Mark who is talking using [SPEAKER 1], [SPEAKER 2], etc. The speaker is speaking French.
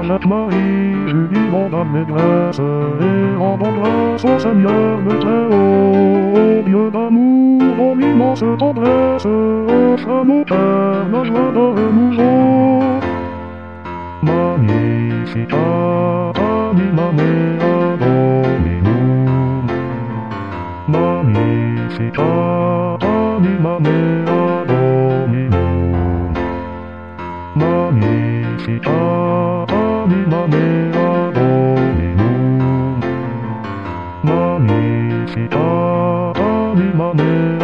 [SPEAKER 1] Jacques-Marie, Julie demanda mes grâces, et rendons grâce au Seigneur le Très-Haut, au Dieu d'amour, dont l'immense tendresse, offre à nos cœurs la joie d'un renouveau. Magnificat anima mea Dominum, Magnificat anima mea Dominum, Magnificat anima mea Dominum, Magnificat anima mea